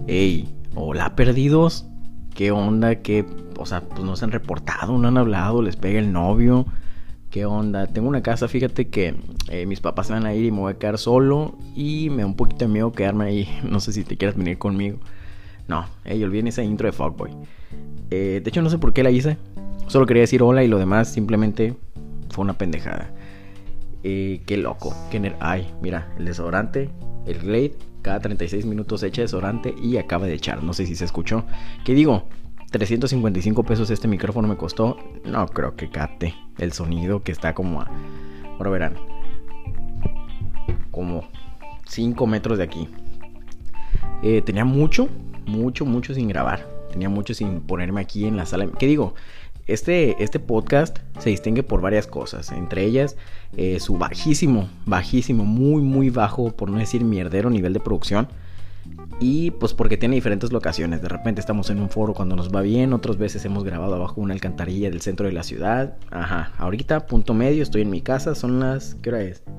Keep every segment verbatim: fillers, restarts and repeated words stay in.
Ey, hola perdidos. ¿Qué onda? ¿Qué? O sea, pues no se han reportado, no han hablado, les pega el novio. ¿Qué onda? Tengo una casa, fíjate que eh, mis papás se van a ir y me voy a quedar solo. Y me da un poquito de miedo quedarme ahí. No sé si te quieras venir conmigo. No, ey, olviden esa intro de Fuckboy. eh, De hecho no sé por qué la hice. Solo quería decir hola y lo demás simplemente fue una pendejada. eh, Qué loco, qué ner- Ay, mira, el desodorante, el Glade, cada treinta y seis minutos echa desodorante y acaba de echar. No sé si se escuchó. ¿Qué digo? trescientos cincuenta y cinco pesos este micrófono me costó. No creo que capte el sonido, que está como a... Ahora verán, como cinco metros de aquí. eh, Tenía mucho, mucho, mucho sin grabar. Tenía mucho sin ponerme aquí en la sala. ¿Qué digo? Este, este podcast se distingue por varias cosas. Entre ellas, eh, su bajísimo, bajísimo, muy, muy bajo, por no decir mierdero nivel de producción. Y pues porque tiene diferentes locaciones. De repente estamos en un foro cuando nos va bien. Otras veces hemos grabado abajo una alcantarilla del centro de la ciudad. Ajá, ahorita, punto medio, estoy en mi casa. Son las... ¿Qué hora es?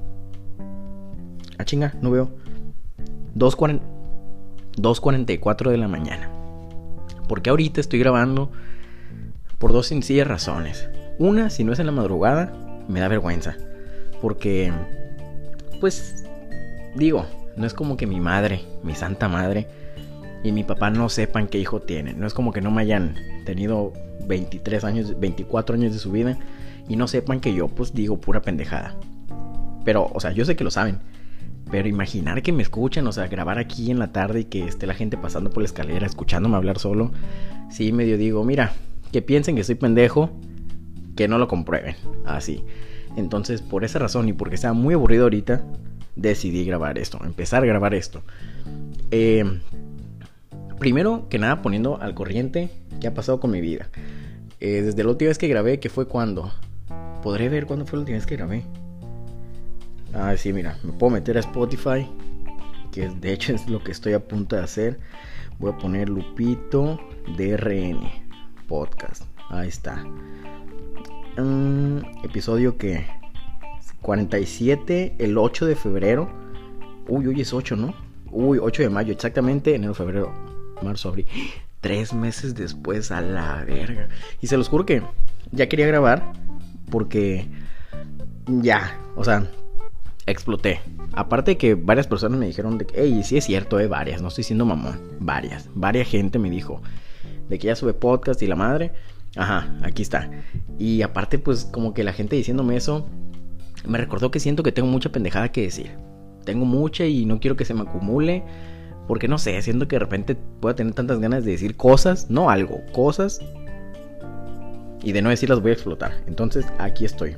Ah, chinga, no veo. dos cuarenta y cuatro de la mañana. Porque ahorita estoy grabando por dos sencillas razones. Una, si no es en la madrugada, me da vergüenza. Porque, pues, digo, no es como que mi madre, mi santa madre, y mi papá no sepan qué hijo tienen. No es como que no me hayan tenido veintitrés años, veinticuatro años de su vida y no sepan que yo, pues, digo pura pendejada. Pero, o sea, yo sé que lo saben. Pero imaginar que me escuchan, o sea, grabar aquí en la tarde y que esté la gente pasando por la escalera escuchándome hablar solo. Sí, medio digo, mira, que piensen que soy pendejo, que no lo comprueben, así. Entonces, por esa razón y porque estaba muy aburrido ahorita, decidí grabar esto, empezar a grabar esto. eh, Primero que nada, poniendo al corriente qué ha pasado con mi vida. eh, Desde la última vez que grabé, que fue cuando... ¿Podré ver cuándo fue la última vez que grabé? Ah, sí, mira, me puedo meter a Spotify, que de hecho es lo que estoy a punto de hacer. Voy a poner Lupito D R N Podcast. Ahí está. um, Episodio que cuarenta y siete, el ocho de febrero. Uy, hoy es ocho, ¿no? Uy, ocho de mayo, exactamente. Enero, febrero, marzo, abril. Tres meses después, a la verga. Y se los juro que ya quería grabar, porque ya, o sea, exploté. Aparte de que varias personas me dijeron de que, hey, sí es cierto, eh, varias, no estoy siendo mamón. Varias, varias gente me dijo de que ya sube podcast y la madre. Ajá, aquí está. Y aparte, pues, como que la gente diciéndome eso me recordó que siento que tengo mucha pendejada que decir. Tengo mucha y no quiero que se me acumule, porque no sé, siento que de repente puedo tener tantas ganas de decir cosas, no algo, cosas, y de no decirlas voy a explotar. Entonces, aquí estoy.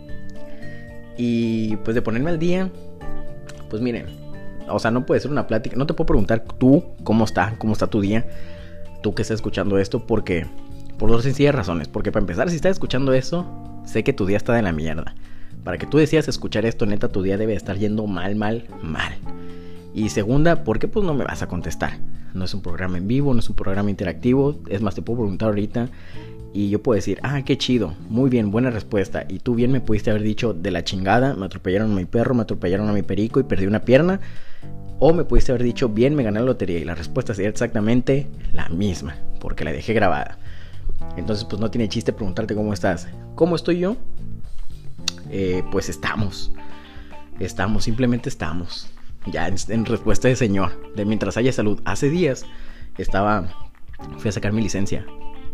Y pues de ponerme al día, pues miren, o sea, no puede ser una plática. No te puedo preguntar tú cómo está, cómo está tu día, tú que estás escuchando esto, porque por dos sencillas razones. Porque para empezar, si estás escuchando eso, sé que tu día está de la mierda. Para que tú decidas escuchar esto, neta, tu día debe estar yendo mal, mal, mal. Y segunda, ¿por qué pues no me vas a contestar? No es un programa en vivo, no es un programa interactivo. Es más, te puedo preguntar ahorita y yo puedo decir, ah, qué chido, muy bien, buena respuesta. Y tú bien me pudiste haber dicho, de la chingada, me atropellaron a mi perro, me atropellaron a mi perico y perdí una pierna. O me pudiste haber dicho, bien, me gané la lotería. Y la respuesta sería exactamente la misma, porque la dejé grabada. Entonces pues no tiene chiste preguntarte cómo estás. ¿Cómo estoy yo? Eh, pues estamos. Estamos, simplemente estamos. Ya en, en respuesta de señor, de mientras haya salud. Hace días estaba, fui a sacar mi licencia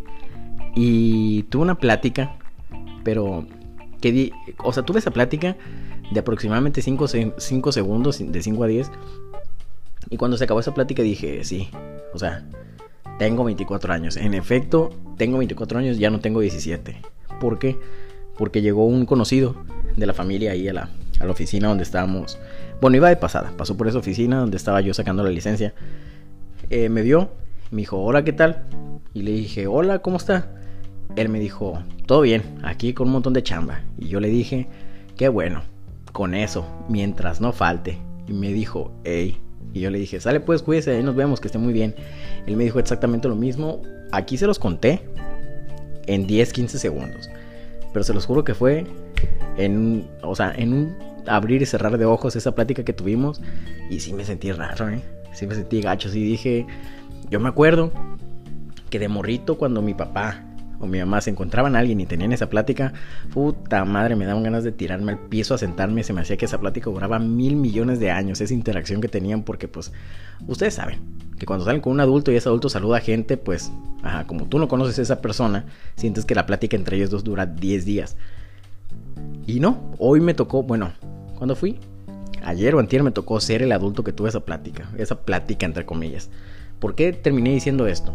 y tuve una plática, pero que di, o sea, tuve esa plática de aproximadamente cinco segundos, de cinco a diez. Y cuando se acabó esa plática dije, sí, o sea, tengo veinticuatro años. En efecto, tengo veinticuatro años, ya no tengo diecisiete. ¿Por qué? Porque llegó un conocido de la familia ahí a la, a la oficina donde estábamos. Bueno, iba de pasada, pasó por esa oficina donde estaba yo sacando la licencia. eh, Me vio, me dijo, hola, ¿qué tal? Y le dije, hola, ¿cómo está? Él me dijo, todo bien, aquí con un montón de chamba. Y yo le dije, qué bueno, con eso, mientras no falte. Y me dijo, hey. Y yo le dije, sale pues, cuídese, ahí nos vemos, que esté muy bien. Él me dijo exactamente lo mismo. Aquí se los conté en diez, quince segundos, pero se los juro que fue en, o sea, en un abrir y cerrar de ojos esa plática que tuvimos. Y sí me sentí raro, ¿eh? Sí me sentí gacho. Sí dije... Yo me acuerdo que de morrito cuando mi papá o mi mamá se encontraban a alguien y tenían esa plática, puta madre, me daban ganas de tirarme al piso a sentarme. Se me hacía que esa plática duraba mil millones de años, esa interacción que tenían, porque pues ustedes saben que cuando salen con un adulto y ese adulto saluda a gente, pues ajá, como tú no conoces a esa persona, sientes que la plática entre ellos dos dura diez días. Y no, hoy me tocó, bueno, ¿cuándo fui? Ayer o antier me tocó ser el adulto que tuve esa plática, esa plática entre comillas. ¿Por qué terminé diciendo esto?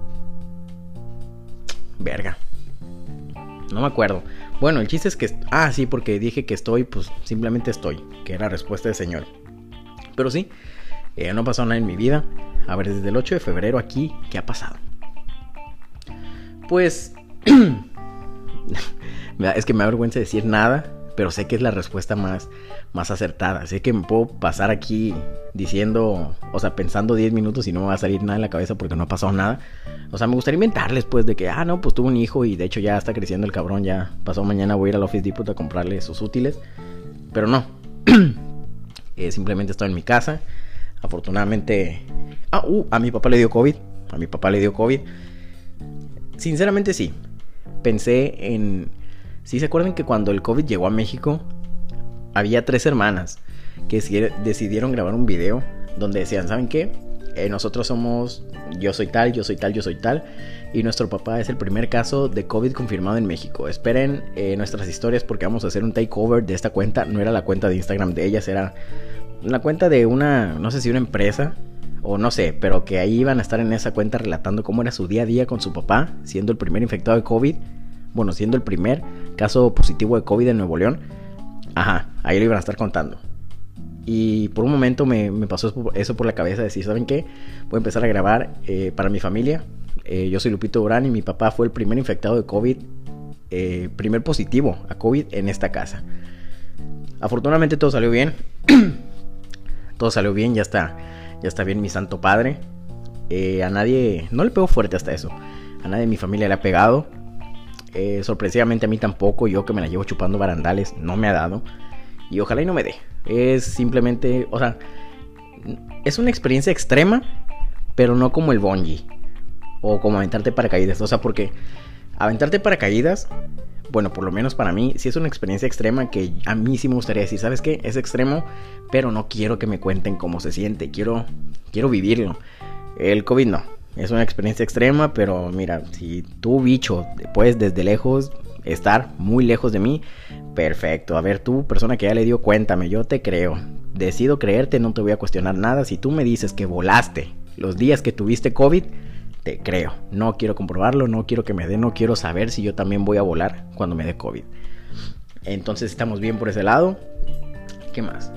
Verga. No me acuerdo. Bueno, el chiste es que... Ah, sí, porque dije que estoy, pues simplemente estoy. Que era respuesta del señor. Pero sí, eh, no pasó nada en mi vida. A ver, desde el ocho de febrero aquí, ¿qué ha pasado? Pues... es que me da vergüenza decir nada, pero sé que es la respuesta más, más acertada. Sé que me puedo pasar aquí diciendo, o sea, pensando diez minutos y no me va a salir nada en la cabeza porque no ha pasado nada. O sea, me gustaría inventarles pues de que, ah, no, pues tuvo un hijo y de hecho ya está creciendo el cabrón, ya pasó mañana voy a ir al Office Depot a comprarle sus útiles. Pero no, eh, simplemente estoy en mi casa. Afortunadamente, ah, uh, a mi papá le dio COVID, a mi papá le dio COVID. Sinceramente sí, pensé en... ¿Sí se acuerdan que cuando el COVID llegó a México había tres hermanas que decidieron grabar un video donde decían, ¿saben qué? Eh, nosotros somos, yo soy tal, yo soy tal, yo soy tal, y nuestro papá es el primer caso de COVID confirmado en México. Esperen eh, nuestras historias porque vamos a hacer un takeover de esta cuenta. No era la cuenta de Instagram de ellas, era la cuenta de una, no sé si una empresa o no sé, pero que ahí iban a estar en esa cuenta relatando cómo era su día a día con su papá, siendo el primer infectado de COVID. Bueno, siendo el primer caso positivo de COVID en Nuevo León. Ajá, ahí lo iban a estar contando. Y por un momento me, me pasó eso por la cabeza. Decir, ¿saben qué? Voy a empezar a grabar eh, para mi familia. eh, Yo soy Lupito Durán y mi papá fue el primer infectado de COVID, eh, primer positivo a COVID en esta casa. Afortunadamente todo salió bien. Todo salió bien, ya está. Ya está bien mi santo padre. eh, A nadie, no le pegó fuerte hasta eso. A nadie de mi familia le ha pegado. Eh, sorpresivamente a mí tampoco. Yo que me la llevo chupando barandales no me ha dado. Y ojalá y no me dé. Es simplemente, o sea, es una experiencia extrema, pero no como el bungee o como aventarte paracaídas. O sea, porque aventarte paracaídas, bueno, por lo menos para mí, sí es una experiencia extrema que a mí sí me gustaría decir, ¿sabes qué? Es extremo, pero no quiero que me cuenten cómo se siente. Quiero, quiero vivirlo. El COVID no. Es una experiencia extrema, pero mira, si tú, bicho, puedes desde lejos estar muy lejos de mí, perfecto. A ver, tú, persona que ya le dio, cuéntame, yo te creo. Decido creerte, no te voy a cuestionar nada. Si tú me dices que volaste los días que tuviste COVID, te creo. No quiero comprobarlo, no quiero que me dé, no quiero saber si yo también voy a volar cuando me dé COVID. Entonces estamos bien por ese lado. ¿Qué más?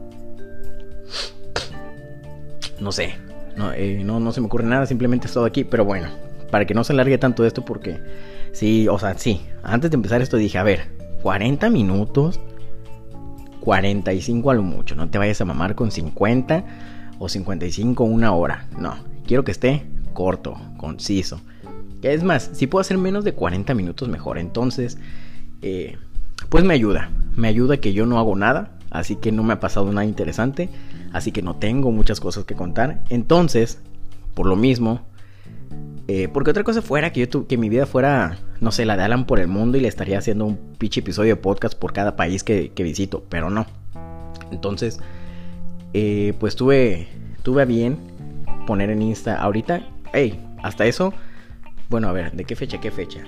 No sé. No, eh, no, no se me ocurre nada, simplemente he estado aquí. Pero bueno, para que no se alargue tanto esto, porque sí, o sea, sí, antes de empezar esto dije, a ver, cuarenta minutos, cuarenta y cinco a lo mucho. No te vayas a mamar con cincuenta o cincuenta y cinco, una hora. No, quiero que esté corto, conciso. Es más, si puedo hacer menos de cuarenta minutos, mejor. Entonces, eh, pues me ayuda, me ayuda que yo no hago nada. Así que no me ha pasado nada interesante. Así que no tengo muchas cosas que contar. Entonces, por lo mismo, eh, porque otra cosa fuera que yo tu, que mi vida fuera, no sé, la de Alan por el mundo y le estaría haciendo un pinche episodio de podcast por cada país que, que visito. Pero no. Entonces, eh, pues tuve, tuve a bien poner en Insta ahorita. Hey, hasta eso. Bueno, a ver, ¿de qué fecha? ¿Qué fecha?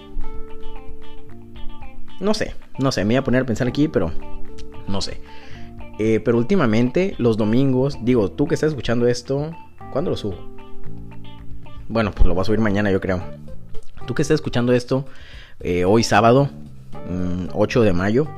No sé, no sé, me voy a poner a pensar aquí, pero no sé. Eh, pero últimamente, los domingos, digo, tú que estás escuchando esto, ¿cuándo lo subo? Bueno, pues lo voy a subir mañana, yo creo. Tú que estás escuchando esto, eh, hoy sábado, mmm, ocho de mayo,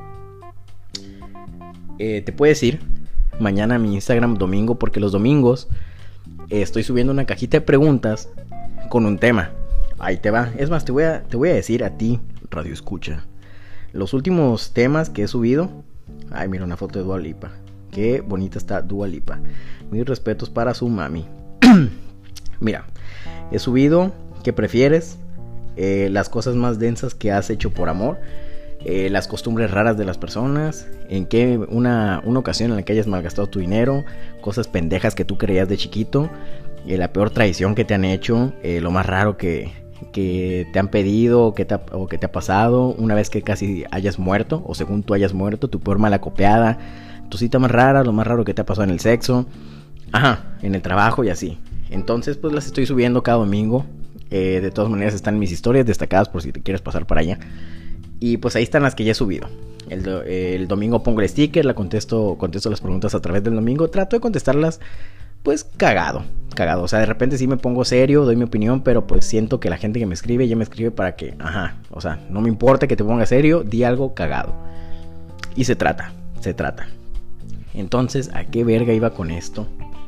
eh, te puedes ir mañana a mi Instagram domingo, porque los domingos eh, estoy subiendo una cajita de preguntas con un tema. Ahí te va. Es más, te voy a, te voy a decir a ti, Radio Escucha, los últimos temas que he subido. Ay, mira una foto de Dua Lipa. Qué bonita está Dua Lipa. Mis respetos para su mami. Mira, he subido ¿qué prefieres? Eh, las cosas más densas que has hecho por amor. eh, las costumbres raras de las personas, en qué una, una ocasión en la que hayas malgastado tu dinero, cosas pendejas que tú creías de chiquito, eh, la peor traición que te han hecho, eh, lo más raro que, que te han pedido o que te, ha, o que te ha pasado, una vez que casi hayas muerto o según tú hayas muerto, tu peor malacopeada, tu cita más rara, lo más raro que te ha pasado en el sexo, ajá, en el trabajo y así. Entonces pues las estoy subiendo cada domingo. Eh, de todas maneras están mis historias destacadas por si te quieres pasar para allá. Y pues ahí están las que ya he subido. El, do, el domingo pongo el sticker, la contesto, contesto las preguntas a través del domingo. Trato de contestarlas pues cagado, cagado. O sea, de repente sí me pongo serio, doy mi opinión, pero pues siento que la gente que me escribe ya me escribe para que, ajá, o sea, no me importa que te pongas serio, di algo cagado. Y se trata, se trata. Entonces, ¿a qué verga iba con esto?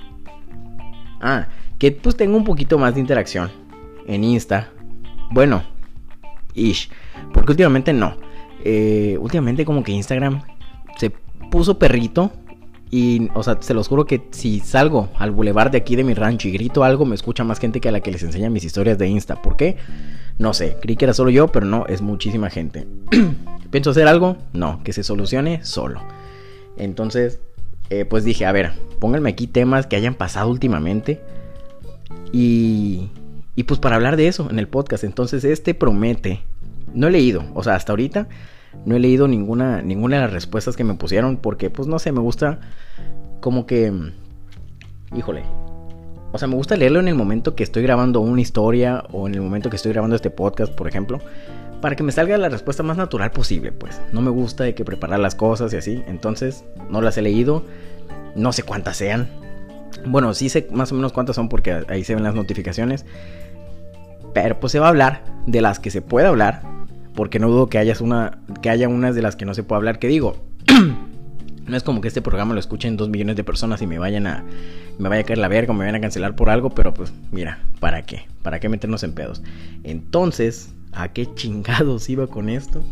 Ah, que pues tengo un poquito más de interacción en Insta. Bueno, ish, porque últimamente no. Eh, últimamente como que Instagram se puso perrito. Y, o sea, se los juro que si salgo al bulevar de aquí de mi rancho y grito algo, me escucha más gente que a la que les enseña mis historias de Insta. ¿Por qué? No sé, creí que era solo yo, pero no, es muchísima gente. ¿Pienso hacer algo? No, que se solucione solo. Entonces, eh, pues dije, a ver, pónganme aquí temas que hayan pasado últimamente. Y... Y pues para hablar de eso en el podcast. Entonces este promete. No he leído, o sea, hasta ahorita no he leído ninguna ninguna de las respuestas que me pusieron. Porque pues no sé, me gusta como que, híjole, o sea, me gusta leerlo en el momento que estoy grabando una historia, o en el momento que estoy grabando este podcast, por ejemplo, para que me salga la respuesta más natural posible. Pues no me gusta de que preparar las cosas y así. Entonces no las he leído. No sé cuántas sean. Bueno, sí sé más o menos cuántas son porque ahí se ven las notificaciones. Pero pues se va a hablar de las que se puede hablar, porque no dudo que haya una que haya unas de las que no se puede hablar. Que digo, no es como que este programa lo escuchen dos millones de personas y me vayan a me vaya a caer la verga o me vayan a cancelar por algo. Pero pues mira, ¿para qué? ¿Para qué meternos en pedos? Entonces, ¿a qué chingados iba con esto?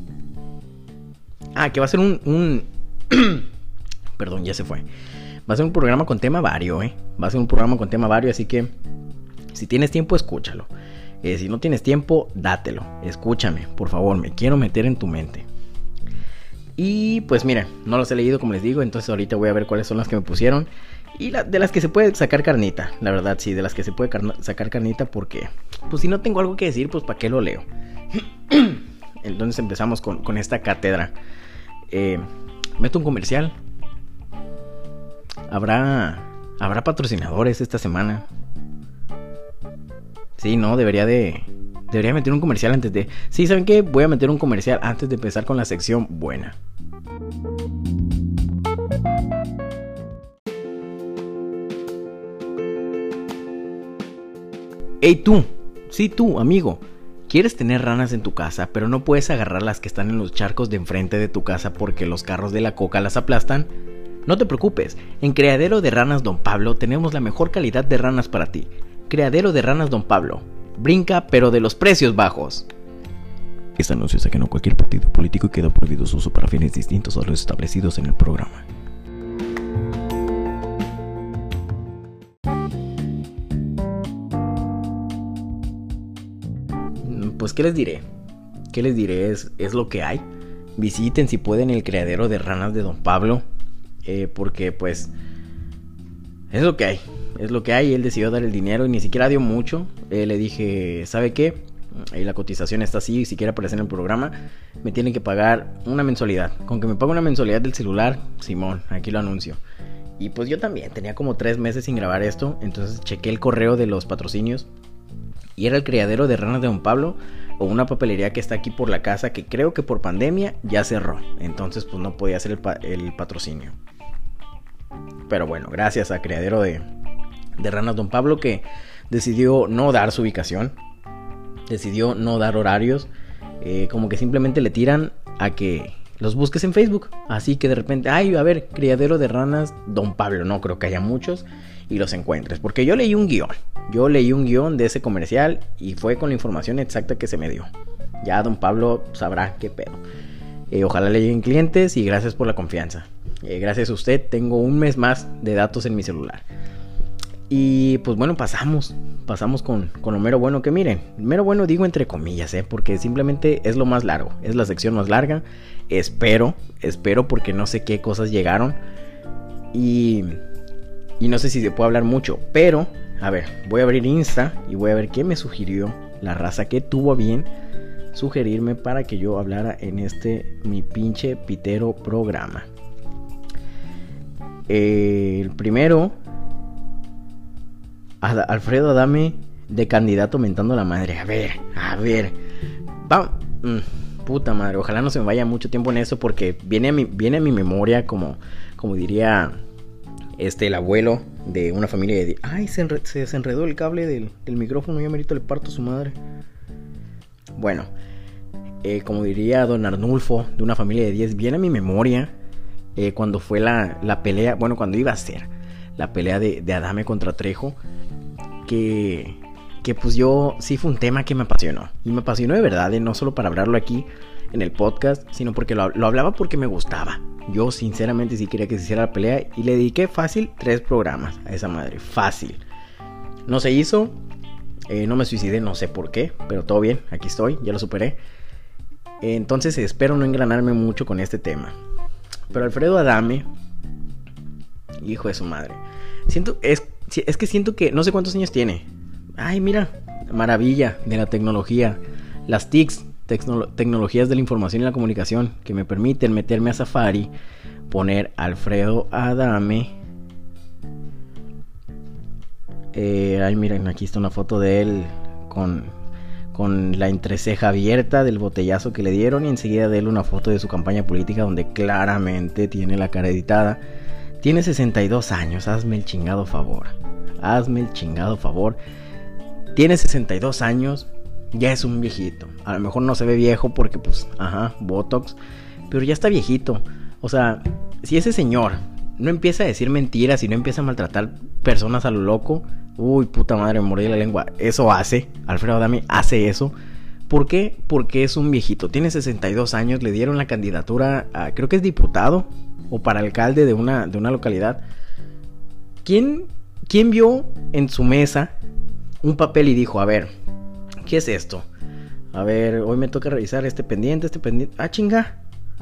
Ah, que va a ser un, un... Perdón, ya se fue. Va a ser un programa con tema vario, ¿eh? Va a ser un programa con tema vario, así que si tienes tiempo, escúchalo. Eh, si no tienes tiempo, dátelo. Escúchame, por favor, me quiero meter en tu mente. Y pues mira, no los he leído como les digo, entonces ahorita voy a ver cuáles son las que me pusieron. Y la, de las que se puede sacar carnita, la verdad, sí, de las que se puede carna, sacar carnita, porque pues si no tengo algo que decir, pues ¿para qué lo leo? Entonces empezamos con, con esta cátedra. Eh, meto un comercial. Habrá, habrá patrocinadores esta semana. Sí, no, debería de... Debería meter un comercial antes de... Sí, ¿saben qué? Voy a meter un comercial antes de empezar con la sección buena. Hey tú, sí tú, amigo. ¿Quieres tener ranas en tu casa, pero no puedes agarrar las que están en los charcos de enfrente de tu casa porque los carros de la coca las aplastan? No te preocupes, en Criadero de Ranas Don Pablo tenemos la mejor calidad de ranas para ti. Criadero de Ranas Don Pablo. Brinca, pero de los precios bajos. Este anuncio es ajeno a cualquier partido político y queda prohibido su uso para fines distintos a los establecidos en el programa. Pues, ¿qué les diré? ¿Qué les diré? Es, es lo que hay. Visiten si pueden el Criadero de Ranas de Don Pablo. Eh, porque pues es lo que hay, es lo que hay. Él decidió dar el dinero y ni siquiera dio mucho. eh, Le dije, ¿sabe qué? Ahí la cotización está así, y si quiere aparecer en el programa me tienen que pagar una mensualidad. Con que me pague una mensualidad del celular, simón, aquí lo anuncio. Y pues yo también tenía como tres meses sin grabar esto. Entonces chequé el correo de los patrocinios y era el Criadero de Ranas de Don Pablo, o una papelería que está aquí por la casa, que creo que por pandemia ya cerró. Entonces pues no podía hacer el, pa- el patrocinio. Pero bueno, gracias a Criadero de, de Ranas Don Pablo, que decidió no dar su ubicación, decidió no dar horarios, eh, como que simplemente le tiran a que los busques en Facebook. Así que de repente, ay, a ver, Criadero de Ranas Don Pablo, no creo que haya muchos, y los encuentres. Porque yo leí un guión, yo leí un guión de ese comercial y fue con la información exacta que se me dio. Ya Don Pablo sabrá qué pedo. Eh, ojalá le lleguen clientes y gracias por la confianza. Eh, gracias a usted tengo un mes más de datos en mi celular. Y pues bueno, pasamos, pasamos con, con lo mero bueno, que miren, mero bueno digo entre comillas, ¿eh? Porque simplemente es lo más largo, es la sección más larga. Espero, espero porque no sé qué cosas llegaron. Y, y no sé si se puede hablar mucho, pero, a ver, voy a abrir Insta y voy a ver qué me sugirió la raza, que tuvo a bien sugerirme para que yo hablara en este, mi pinche pitero programa. Eh, el primero... Alfredo Adame de candidato mentando la madre. A ver, a ver. Va, mm, puta madre, ojalá no se me vaya mucho tiempo en eso, porque viene a mi, viene a mi memoria como, como diría este el abuelo de una familia de... Ay, se, enred, se desenredó el cable del, del micrófono, ya merito le parto a su madre. Bueno, eh, como diría don Arnulfo de una familia de diez, viene a mi memoria eh, cuando fue la, la pelea, bueno, cuando iba a ser la pelea de, de Adame contra Trejo. Que, que pues yo, sí fue un tema que me apasionó. Y me apasionó de verdad, ¿eh? No solo para hablarlo aquí en el podcast, sino porque lo, lo hablaba porque me gustaba. Yo sinceramente sí quería que se hiciera la pelea y le dediqué fácil tres programas a esa madre, fácil. No se hizo, eh, no me suicidé, no sé por qué, pero todo bien, aquí estoy, ya lo superé. Entonces espero no engranarme mucho con este tema. Pero Alfredo Adame, hijo de su madre, siento, es... Es que siento que no sé cuántos años tiene. Ay, mira, maravilla de la tecnología. Las T I Cs, tecno- tecnologías de la información y la comunicación, que me permiten meterme a Safari, poner Alfredo Adame. Eh, ay, miren, aquí está una foto de él con, con la entreceja abierta del botellazo que le dieron, y enseguida de él una foto de su campaña política donde claramente tiene la cara editada. Tiene sesenta y dos años, hazme el chingado favor. Hazme el chingado favor. Tiene sesenta y dos años, ya es un viejito. A lo mejor no se ve viejo porque pues, ajá, Botox, pero ya está viejito. O sea, si ese señor no empieza a decir mentiras y no empieza a maltratar personas a lo loco, uy, puta madre, me mordí la lengua. Eso hace, Alfredo Adame hace eso. ¿Por qué? Porque es un viejito. Tiene sesenta y dos años, le dieron la candidatura a, creo que es diputado o para alcalde de una, de una localidad. ¿Quién, ¿Quién vio en su mesa un papel y dijo, a ver, ¿qué es esto? A ver, hoy me toca revisar este pendiente, este pendiente. Ah, chinga.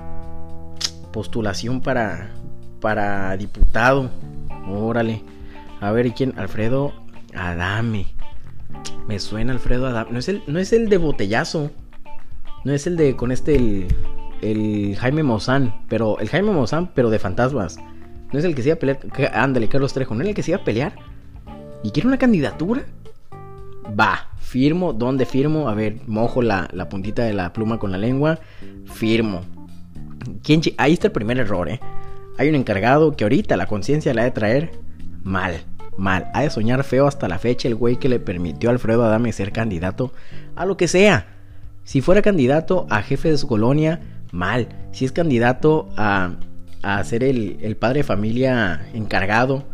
Postulación para, para diputado. Órale. A ver, ¿y quién? Alfredo Adame. Me suena Alfredo Adame. No es el, no es el de botellazo. No es el de con este el... El Jaime Maussan, pero el Jaime Maussan, pero de fantasmas. No es el que se iba a pelear. Que, ándale, Carlos Trejo, ¿no era el que se iba a pelear? ¿Y quiere una candidatura? Va, firmo. ¿Dónde firmo? A ver, mojo la, la puntita de la pluma con la lengua. Firmo. ¿Quién ch- Ahí está el primer error, ¿eh? Hay un encargado que ahorita la conciencia la ha de traer mal. Mal. Ha de soñar feo hasta la fecha el güey que le permitió a Alfredo Adame ser candidato a lo que sea. Si fuera candidato a jefe de su colonia, mal. Si es candidato a, a ser el, el padre de familia encargado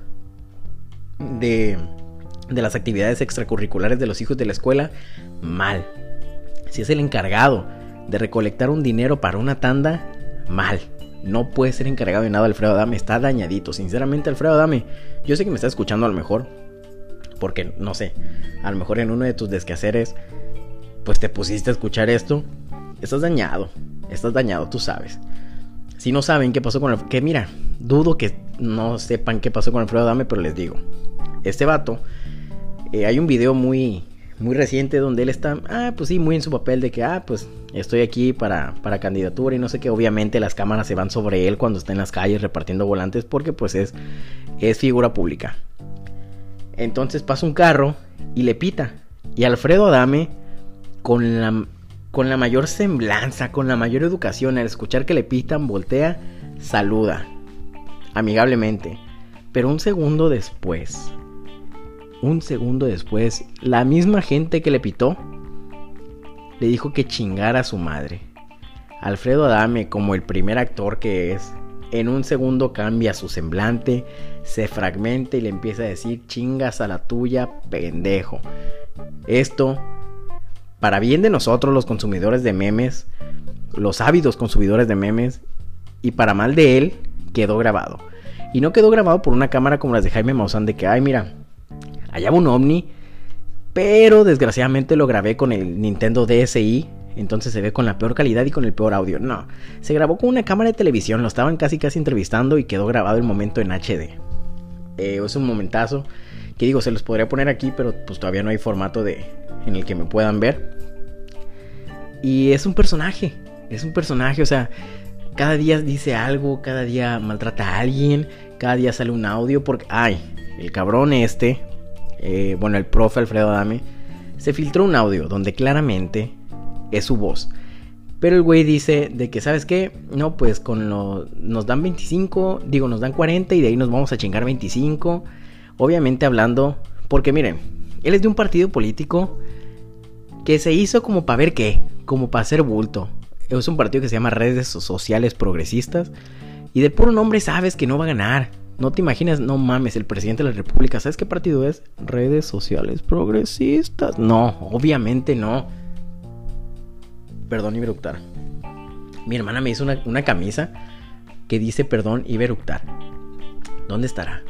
de, de las actividades extracurriculares de los hijos de la escuela, mal. Si es el encargado de recolectar un dinero para una tanda, mal. No puede ser encargado de nada Alfredo Adame, está dañadito. Sinceramente, Alfredo Adame, yo sé que me está escuchando a lo mejor, porque no sé, a lo mejor en uno de tus desquehaceres pues te pusiste a escuchar esto. Estás dañado, estás dañado, tú sabes. Si no saben qué pasó con el... Que mira, dudo que no sepan qué pasó con Alfredo Adame, pero les digo. Este vato, eh, hay un video muy, muy reciente donde él está, ah, pues sí, muy en su papel de que, ah, pues estoy aquí para, para candidatura y no sé qué. Obviamente las cámaras se van sobre él cuando está en las calles repartiendo volantes porque pues es, es figura pública. Entonces pasa un carro y le pita. Y Alfredo Adame, con la... con la mayor semblanza, con la mayor educación, al escuchar que le pitan, voltea, saluda amigablemente. Pero un segundo después, un segundo después, la misma gente que le pitó le dijo que chingara a su madre. Alfredo Adame, como el primer actor que es, en un segundo cambia su semblante, se fragmenta y le empieza a decir: chingas a la tuya, pendejo. Esto, para bien de nosotros los consumidores de memes, los ávidos consumidores de memes, y para mal de él, quedó grabado. Y no quedó grabado por una cámara como las de Jaime Maussan de que, ay mira, Allá va un ovni, pero desgraciadamente lo grabé con el Nintendo D S i, entonces se ve con la peor calidad y con el peor audio. No, se grabó con una cámara de televisión, lo estaban casi casi entrevistando y quedó grabado el momento en H D. Eh, es un momentazo que digo, se los podría poner aquí, pero pues todavía no hay formato de en el que me puedan ver. Y es un personaje, es un personaje, o sea, cada día dice algo, cada día maltrata a alguien, cada día sale un audio, porque, ay, el cabrón este, eh, bueno, el profe Alfredo Adame, se filtró un audio donde claramente es su voz. Pero el güey dice de que, ¿sabes qué? No, pues con lo, nos dan veinticinco, digo, nos dan cuarenta y de ahí nos vamos a chingar veinticinco. Obviamente hablando, porque miren, él es de un partido político que se hizo como para ver qué, como para hacer bulto. Es un partido que se llama Redes Sociales Progresistas y de puro nombre sabes que no va a ganar. No te imaginas, no mames, el presidente de la república, ¿sabes qué partido es? Redes Sociales Progresistas. No, obviamente no. Perdón, iba a eructar. Mi hermana me hizo una, una camisa que dice perdón, iba a eructar. ¿Dónde estará?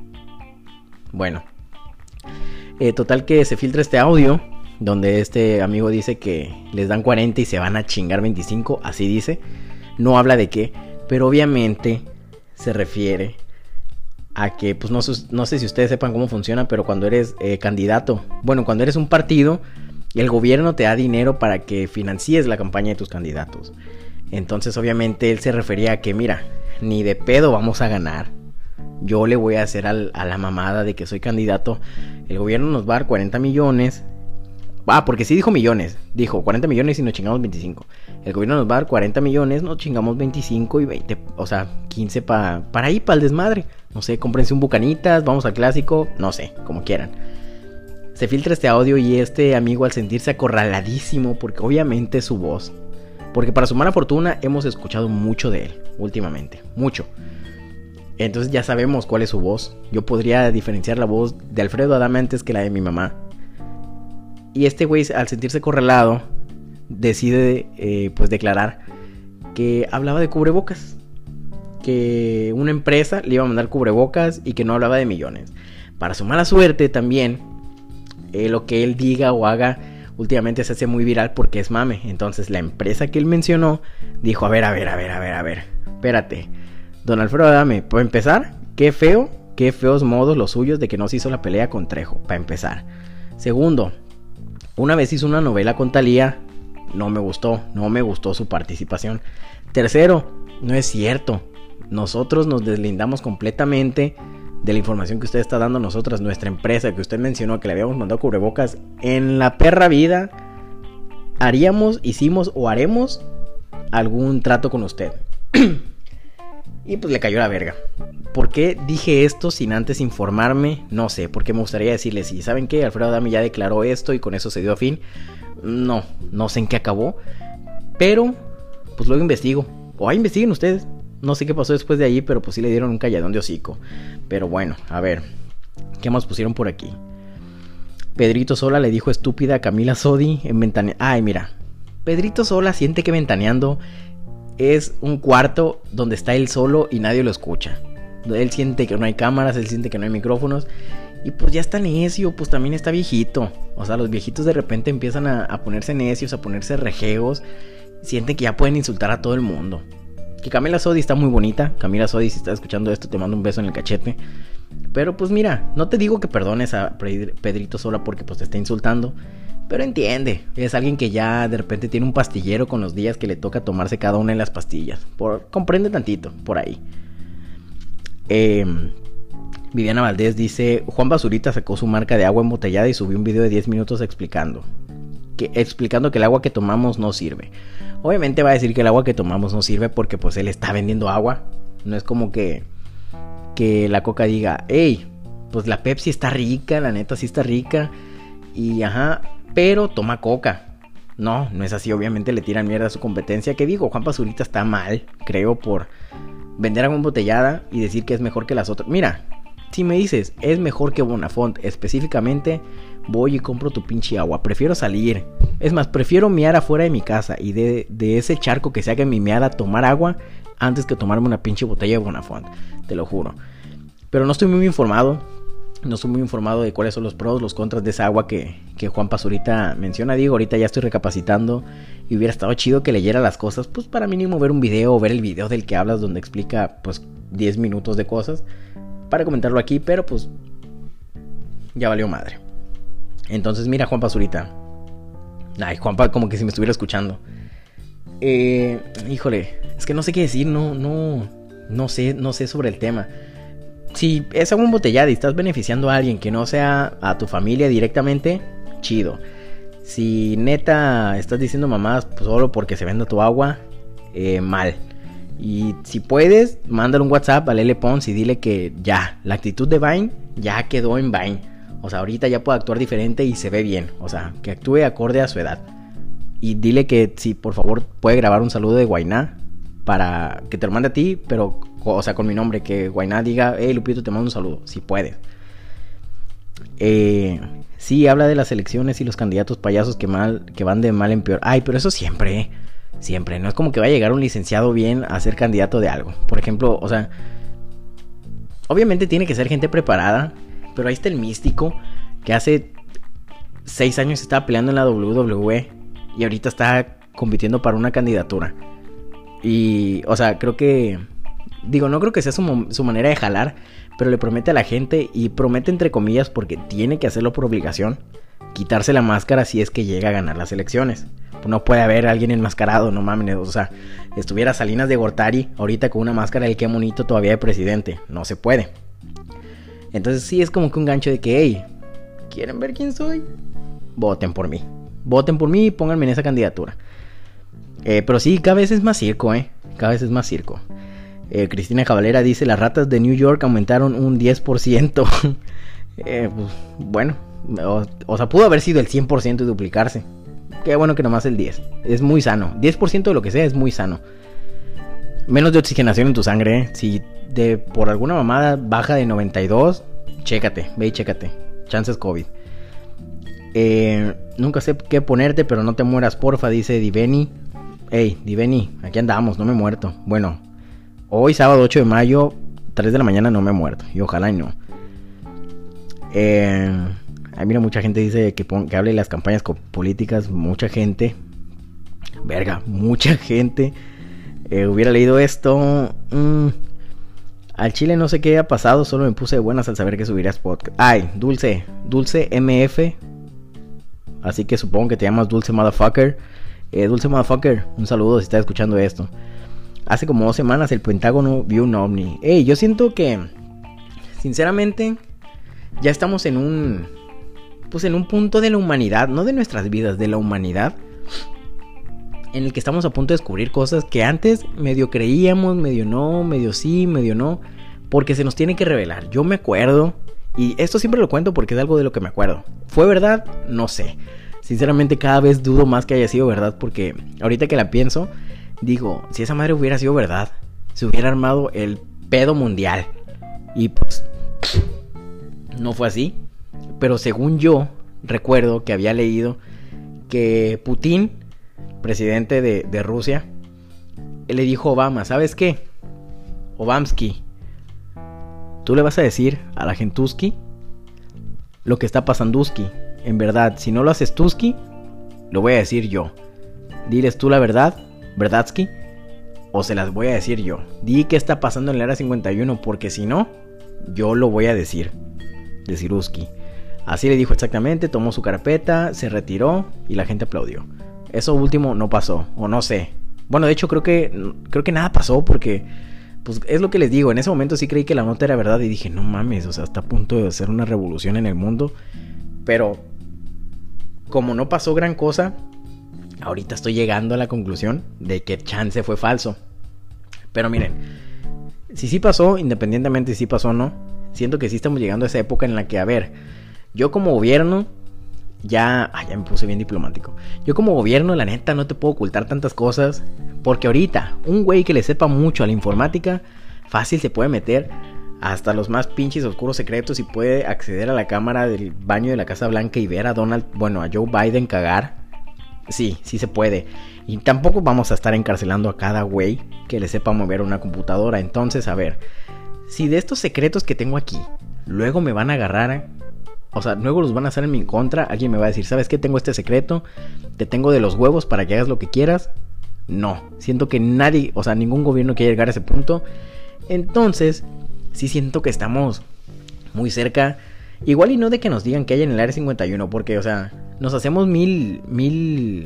Bueno, eh, total que se filtra este audio donde este amigo dice que les dan cuarenta y se van a chingar veinticinco, así dice. No habla de qué, pero obviamente se refiere a que, pues no, no sé si ustedes sepan cómo funciona, pero cuando eres eh, candidato, bueno, cuando eres un partido, el gobierno te da dinero para que financies la campaña de tus candidatos. Entonces obviamente él se refería a que, mira, ni de pedo vamos a ganar. Yo le voy a hacer al, a la mamada de que soy candidato. El gobierno nos va a dar cuarenta millones. Ah, porque sí dijo millones. Dijo cuarenta millones y nos chingamos veinticinco. El gobierno nos va a dar cuarenta millones, nos chingamos veinticinco y veinte. O sea, quince pa, para ahí, para el desmadre. No sé, cómprense un Bucanitas, vamos al clásico. No sé, como quieran. Se filtra este audio y este amigo, al sentirse acorraladísimo, porque obviamente es su voz, porque para su mala fortuna hemos escuchado mucho de él últimamente, mucho. Entonces ya sabemos cuál es su voz. Yo podría diferenciar la voz de Alfredo Adame antes que la de mi mamá. Y este güey, al sentirse acorralado, decide eh, pues declarar que hablaba de cubrebocas, que una empresa le iba a mandar cubrebocas y que no hablaba de millones. Para su mala suerte también, Eh, lo que él diga o haga últimamente se hace muy viral porque es mame. Entonces la empresa que él mencionó dijo, a ver, a ver, a ver, a ver, a ver, espérate, don Alfredo Adame, para empezar, qué feo, qué feos modos los suyos de que no se hizo la pelea con Trejo, para empezar. Segundo, una vez hizo una novela con Thalía, no me gustó, no me gustó su participación. Tercero, no es cierto, nosotros nos deslindamos completamente de la información que usted está dando a nosotras. Nuestra empresa que usted mencionó que le habíamos mandado cubrebocas, en la perra vida haríamos, hicimos o haremos algún trato con usted. Y pues le cayó la verga. ¿Por qué dije esto sin antes informarme? No sé, porque me gustaría decirle, si saben que Alfredo Adame ya declaró esto y con eso se dio a fin. No, no sé en qué acabó, pero pues luego investigo, o ahí investiguen ustedes. No sé qué pasó después de allí, pero pues sí le dieron un calladón de hocico. Pero bueno, a ver, ¿qué más pusieron por aquí? Pedrito Sola le dijo estúpida a Camila Sodi en ventaneando. Ay, mira, Pedrito Sola siente que Ventaneando es un cuarto donde está él solo y nadie lo escucha. Él siente que no hay cámaras, él siente que no hay micrófonos. Y pues ya está necio, pues también está viejito. O sea, los viejitos de repente empiezan a, a ponerse necios, a ponerse rejeos. Sienten que ya pueden insultar a todo el mundo. Que Camila Sodi está muy bonita. Camila Sodi, si estás escuchando esto, te mando un beso en el cachete. Pero pues mira, no te digo que perdones a Pedrito Sola porque pues te está insultando. Pero entiende, es alguien que ya de repente tiene un pastillero con los días que le toca tomarse cada una de las pastillas. Por, comprende tantito, por ahí. Eh, Viviana Valdés dice, Juan Basurita sacó su marca de agua embotellada y subió un video de diez minutos explicando que, explicando que el agua que tomamos no sirve. Obviamente va a decir que el agua que tomamos no sirve porque pues él está vendiendo agua. No es como que, que la Coca diga, hey, pues la Pepsi está rica, la neta sí está rica. Y ajá, pero toma Coca. No, no es así, obviamente le tiran mierda a su competencia. Que digo, Juan Basurita está mal, creo, por vender agua embotellada y decir que es mejor que las otras. Mira, si me dices, es mejor que Bonafont, específicamente, voy y compro tu pinche agua. Prefiero salir. Es más, prefiero mear afuera de mi casa y de, de ese charco que se haga en mi meada tomar agua antes que tomarme una pinche botella de Bonafont. Te lo juro. Pero no estoy muy informado. No estoy muy informado de cuáles son los pros, los contras de esa agua que, que Juan Pazurita menciona. Digo, ahorita ya estoy recapacitando y hubiera estado chido que leyera las cosas, pues para mínimo ver un video o ver el video del que hablas donde explica pues diez minutos de cosas para comentarlo aquí, pero pues ya valió madre. Entonces mira, Juan Pazurita. Ay, Juanpa como que si me estuviera escuchando. Eh, híjole, es que no sé qué decir, no, no, no sé, no sé sobre el tema. Si es agua embotellada y estás beneficiando a alguien que no sea a tu familia directamente, chido. Si neta estás diciendo mamás pues, solo porque se venda tu agua, eh, mal. Y si puedes, mándale un WhatsApp a Lele Pons y dile que ya, la actitud de Vine ya quedó en Vine. O sea, ahorita ya puede actuar diferente y se ve bien. O sea, que actúe acorde a su edad. Y dile que si por favor puede grabar un saludo de Guainá para que te lo mande a ti, pero... O sea, con mi nombre, que Guainá diga, hey Lupito, te mando un saludo, si puedes. Eh, sí, habla de las elecciones y los candidatos payasos que, mal, que van de mal en peor. Ay, pero eso siempre, ¿eh? Siempre. No es como que va a llegar un licenciado bien a ser candidato de algo. Por ejemplo, o sea, obviamente tiene que ser gente preparada, pero ahí está el místico que hace seis años estaba peleando en la doble u doble u E y ahorita está compitiendo para una candidatura. Y, o sea, creo que... Digo, no creo que sea su, su manera de jalar, pero le promete a la gente, y promete entre comillas porque tiene que hacerlo por obligación, quitarse la máscara si es que llega a ganar las elecciones. Pues no puede haber alguien enmascarado, no mames, o sea, estuviera Salinas de Gortari ahorita con una máscara del que monito todavía de presidente, no se puede. Entonces sí es como que un gancho de que, hey, ¿quieren ver quién soy? Voten por mí, voten por mí y pónganme en esa candidatura. Eh, pero sí, cada vez es más circo, eh, cada vez es más circo. Eh, Cristina Cavalera dice, las ratas de New York aumentaron un diez por ciento. eh, pues, bueno, o, o sea, pudo haber sido el cien por ciento y duplicarse. Qué bueno que nomás el diez. Es muy sano. diez por ciento de lo que sea es muy sano. Menos de oxigenación en tu sangre, ¿eh? Si de por alguna mamada baja de noventa y dos, chécate, ve y chécate. Chances COVID. Eh, nunca sé qué ponerte, pero no te mueras, porfa, dice Diveni. Ey, Diveni, aquí andamos, no me he muerto. Bueno, hoy sábado ocho de mayo, tres de la mañana no me he muerto. Y ojalá y no. Eh, ay, mira, mucha gente dice que, pon, que hable de las campañas políticas. Mucha gente. Verga, mucha gente. Eh, hubiera leído esto. Mm, al chile no sé qué ha pasado. Solo me puse de buenas al saber que subirías podcast. Ay, Dulce. Dulce M F. Así que supongo que te llamas Dulce Motherfucker. Eh, Dulce Motherfucker, un saludo si estás escuchando esto. Hace como dos semanas el Pentágono vio un ovni. Ey, yo siento que, sinceramente, ya estamos en un, pues en un punto de la humanidad, no de nuestras vidas, de la humanidad, en el que estamos a punto de descubrir cosas que antes medio creíamos, medio no, medio sí, medio no, porque se nos tiene que revelar. Yo me acuerdo, y esto siempre lo cuento porque es algo de lo que me acuerdo. ¿Fue verdad? No sé. Sinceramente cada vez dudo más que haya sido verdad, porque ahorita que la pienso, digo, si esa madre hubiera sido verdad, se hubiera armado el pedo mundial. Y pues no fue así. Pero según yo recuerdo que había leído que Putin, presidente de, de Rusia, le dijo a Obama, ¿sabes qué? Obamski, tú le vas a decir a la gentuski lo que está pasanduski. En verdad, si no lo haces tuski, lo voy a decir yo. Diles tú la verdad, ¿verdadski? O se las voy a decir yo. Di qué está pasando en la era cincuenta y uno, porque si no, yo lo voy a decir. Deciruski. Así le dijo exactamente, tomó su carpeta, se retiró y la gente aplaudió. Eso último no pasó, o no sé. Bueno, de hecho creo que creo que nada pasó porque, pues es lo que les digo, en ese momento sí creí que la nota era verdad y dije, no mames, o sea, está a punto de hacer una revolución en el mundo. Pero como no pasó gran cosa, ahorita estoy llegando a la conclusión de que chance fue falso. Pero miren, si sí pasó, independientemente si sí pasó o no, siento que sí estamos llegando a esa época en la que, a ver, yo como gobierno, ya, ah, ya me puse bien diplomático. Yo como gobierno, la neta, no te puedo ocultar tantas cosas, porque ahorita, un güey que le sepa mucho a la informática, fácil se puede meter hasta los más pinches oscuros secretos y puede acceder a la cámara del baño de la Casa Blanca y ver a Donald, bueno, a Joe Biden cagar. Sí, sí se puede. Y tampoco vamos a estar encarcelando a cada güey que le sepa mover una computadora. Entonces, a ver, si de estos secretos que tengo aquí luego me van a agarrar, o sea, luego los van a hacer en mi contra. Alguien me va a decir, ¿sabes qué? Tengo este secreto, te tengo de los huevos para que hagas lo que quieras. No, siento que nadie, o sea, ningún gobierno quiere llegar a ese punto. Entonces, sí siento que estamos muy cerca. Igual y no de que nos digan que hay en el área cincuenta y uno, porque, o sea, nos hacemos mil, mil,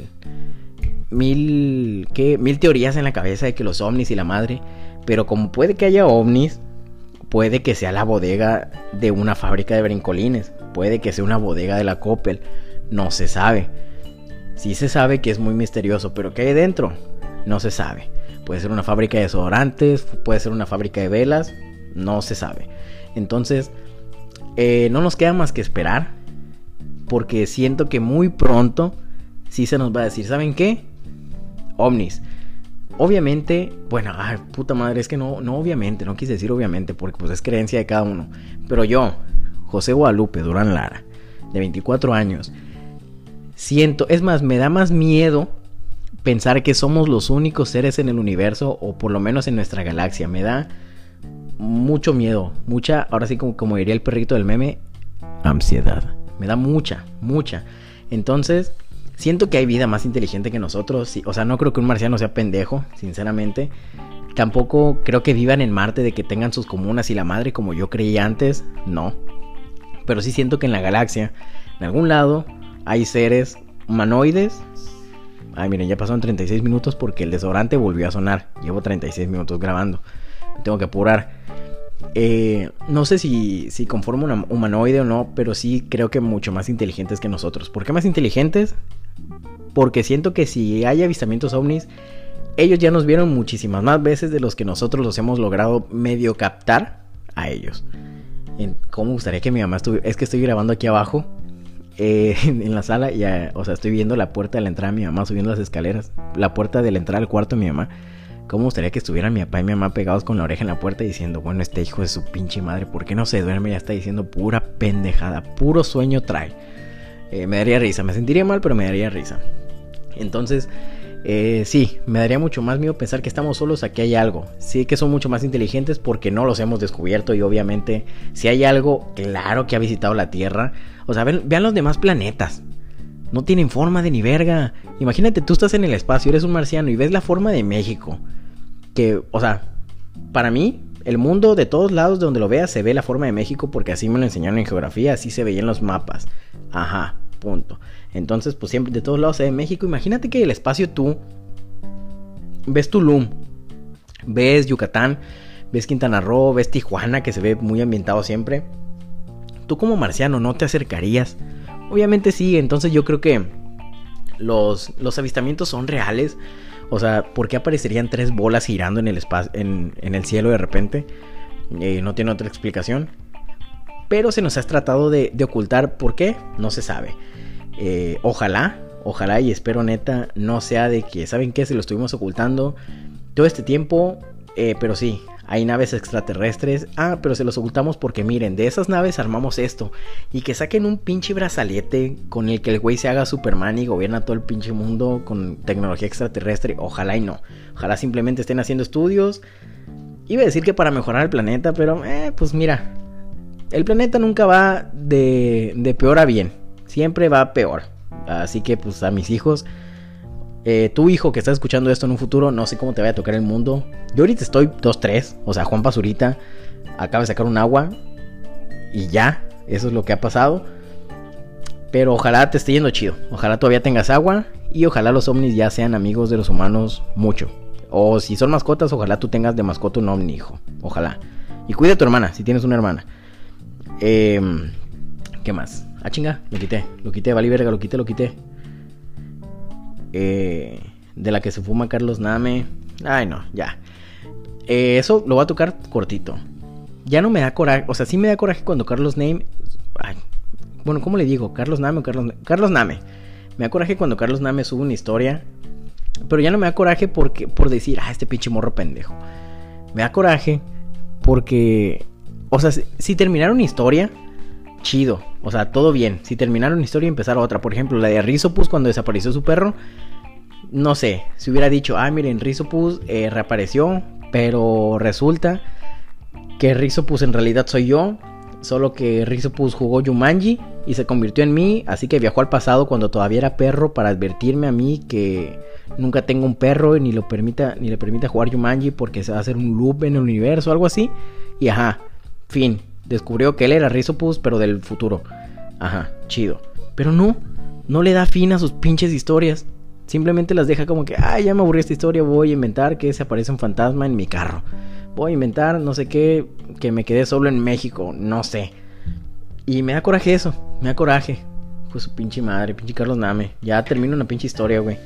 mil, ¿qué? Mil teorías en la cabeza de que los ovnis y la madre. Pero como puede que haya ovnis, puede que sea la bodega de una fábrica de brincolines, puede que sea una bodega de la Coppel, no se sabe. Sí se sabe que es muy misterioso, pero ¿qué hay dentro? No se sabe. Puede ser una fábrica de desodorantes, puede ser una fábrica de velas, no se sabe. Entonces, eh, no nos queda más que esperar, porque siento que muy pronto sí se nos va a decir, ¿saben qué? Ovnis. Obviamente, bueno, ay, puta madre, es que no, no obviamente, no quise decir obviamente, porque pues es creencia de cada uno. Pero yo, José Guadalupe Durán Lara, de veinticuatro años, siento, es más, me da más miedo pensar que somos los únicos seres en el universo, o por lo menos en nuestra galaxia. Me da mucho miedo, mucha, ahora sí como, como diría el perrito del meme, ansiedad. Me da mucha, mucha. Entonces, siento que hay vida más inteligente que nosotros. Sí, o sea, no creo que un marciano sea pendejo, sinceramente. Tampoco creo que vivan en Marte, de que tengan sus comunas y la madre como yo creía antes. No. Pero sí siento que en la galaxia, en algún lado, hay seres humanoides. Ay, miren, ya pasaron treinta y seis minutos porque el desodorante volvió a sonar. Llevo treinta y seis minutos grabando. Me tengo que apurar. Eh, no sé si, si conforma un humanoide o no, pero sí creo que mucho más inteligentes que nosotros. ¿Por qué más inteligentes? Porque siento que si hay avistamientos ovnis, ellos ya nos vieron muchísimas más veces de los que nosotros los hemos logrado medio captar a ellos. ¿Cómo me gustaría que mi mamá estuviera? Es que estoy grabando aquí abajo, eh, en la sala, y, uh, o sea, estoy viendo la puerta de la entrada de mi mamá, subiendo las escaleras, la puerta de la entrada al cuarto de mi mamá. ¿Cómo me gustaría que estuvieran mi papá y mi mamá pegados con la oreja en la puerta diciendo, bueno, este hijo de su pinche madre, ¿por qué no se duerme? Ya está diciendo pura pendejada, puro sueño trae. Eh, me daría risa, me sentiría mal, pero me daría risa. Entonces, eh, sí, me daría mucho más miedo pensar que estamos solos, a que hay algo. Sí que son mucho más inteligentes porque no los hemos descubierto, y obviamente si hay algo, claro que ha visitado la Tierra. O sea, ven, vean los demás planetas. No tienen forma de ni verga. Imagínate, tú estás en el espacio, eres un marciano y ves la forma de México. Que, o sea, para mí, el mundo de todos lados de donde lo veas se ve la forma de México, porque así me lo enseñaron en geografía, así se veía en los mapas. Ajá, punto. Entonces, pues siempre de todos lados se ve México. Imagínate que el espacio tú ves Tulum, ves Yucatán, ves Quintana Roo, ves Tijuana, que se ve muy ambientado siempre. Tú como marciano no te acercarías. Obviamente sí, entonces yo creo que los, los avistamientos son reales. O sea, ¿por qué aparecerían tres bolas girando en el espacio, en, en el cielo de repente? Eh, no tiene otra explicación. Pero se nos ha tratado de, de ocultar. ¿Por qué? No se sabe. Eh, ojalá, ojalá y espero neta no sea de que, ¿saben qué? Se lo estuvimos ocultando todo este tiempo. Eh, pero sí, hay naves extraterrestres. Ah, pero se los ocultamos porque miren, de esas naves armamos esto. Y que saquen un pinche brazalete con el que el güey se haga Superman y gobierna todo el pinche mundo con tecnología extraterrestre. Ojalá y no. Ojalá simplemente estén haciendo estudios. Iba a decir que para mejorar el planeta, pero eh, pues mira, el planeta nunca va de, de peor a bien. Siempre va peor. Así que pues a mis hijos, eh, tu hijo que está escuchando esto en un futuro, no sé cómo te vaya a tocar el mundo. Yo ahorita estoy dos tres. O sea, Juan Pazurita acaba de sacar un agua y ya, eso es lo que ha pasado. Pero ojalá te esté yendo chido. Ojalá todavía tengas agua. Y ojalá los ovnis ya sean amigos de los humanos mucho. O si son mascotas, ojalá tú tengas de mascota un ovni, hijo. Ojalá. Y cuida a tu hermana, si tienes una hermana. Eh, ¿Qué más? Ah, chinga, lo quité. Lo quité, vale verga, lo quité, lo quité. Eh, de la que se fuma Carlos Name. Ay, no, ya. Eh, eso lo voy a tocar cortito. Ya no me da coraje. O sea, sí me da coraje cuando Carlos Name. Ay, bueno, ¿cómo le digo? ¿Carlos Name o Carlos Carlos Name? Me da coraje cuando Carlos Name sube una historia. Pero ya no me da coraje porque, por decir, ah, este pinche morro pendejo. Me da coraje porque, o sea, si, si terminara una historia, chido. O sea, todo bien. Si terminara una historia y empezara otra. Por ejemplo, la de Rizopus cuando desapareció su perro. No sé, si hubiera dicho, ah, miren, Rizopus eh, reapareció, pero resulta que Rizopus en realidad soy yo. Solo que Rizopus jugó Jumanji y se convirtió en mí, así que viajó al pasado cuando todavía era perro para advertirme a mí que nunca tengo un perro y ni, lo permita, ni le permita jugar Jumanji porque se va a hacer un loop en el universo o algo así. Y ajá, fin, descubrió que él era Rizopus pero del futuro. Ajá, chido. Pero no, no le da fin a sus pinches historias. Simplemente las deja como que, ay, ya me aburrí esta historia, voy a inventar que se aparece un fantasma en mi carro. Voy a inventar no sé qué, que me quedé solo en México, no sé. Y me da coraje eso, me da coraje. Pues su pinche madre, pinche Carlos Name. Ya termino una pinche historia, güey.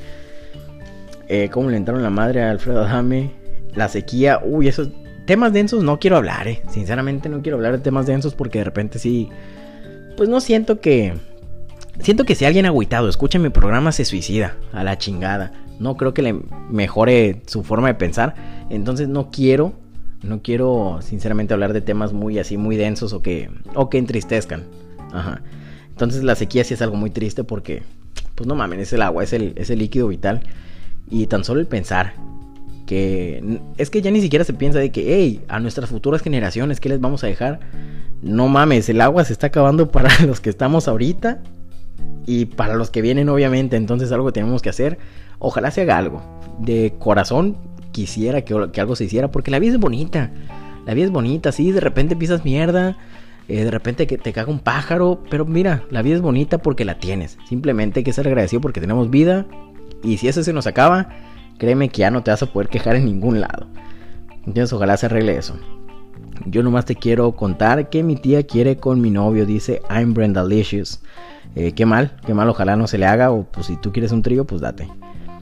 Eh, cómo le entraron la madre a Alfredo Adame. La sequía, uy, esos temas densos no quiero hablar, eh. Sinceramente no quiero hablar de temas densos porque de repente sí... Pues no siento que... Siento que si alguien agüitado escucha mi programa se suicida, a la chingada. No creo que le mejore su forma de pensar. Entonces no quiero... No quiero, sinceramente, hablar de temas muy así, muy densos o que, o que entristezcan. Ajá. Entonces la sequía sí es algo muy triste porque, pues no mames, es el agua, es el, es el líquido vital. Y tan solo el pensar que... Es que ya ni siquiera se piensa de que, hey, a nuestras futuras generaciones, ¿qué les vamos a dejar? No mames, el agua se está acabando para los que estamos ahorita y para los que vienen, obviamente. Entonces algo que tenemos que hacer. Ojalá se haga algo. De corazón quisiera que, que algo se hiciera, porque la vida es bonita. La vida es bonita, sí, de repente pisas mierda, eh, de repente que te caga un pájaro, pero mira, la vida es bonita porque la tienes. Simplemente hay que ser agradecido porque tenemos vida, y si eso se nos acaba, créeme que ya no te vas a poder quejar en ningún lado. Entonces ojalá se arregle eso. Yo nomás te quiero contar que mi tía quiere con mi novio, dice I'm Brendalicious. Eh, qué mal, qué mal, ojalá no se le haga, o pues si tú quieres un trío, pues date.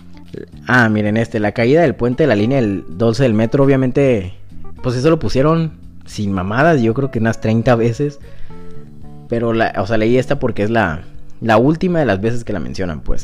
Ah, miren este, la caída del puente de la línea del doce del metro, obviamente, pues eso lo pusieron sin mamadas, yo creo que unas treinta veces. Pero, la, o sea, leí esta porque es la, la última de las veces que la mencionan, pues.